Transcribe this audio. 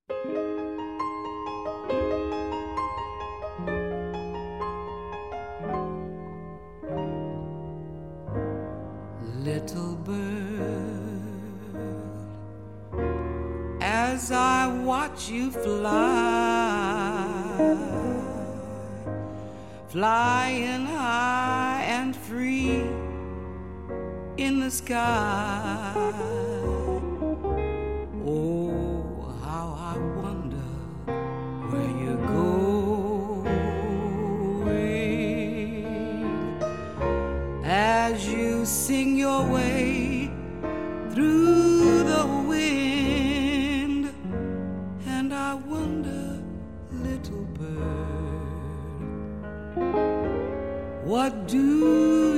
Little bird, as I watch you fly, flying high and free in the sky. Oh, how I wonder where you're going as you sing your way through the wind. And I wonder, little bird, what do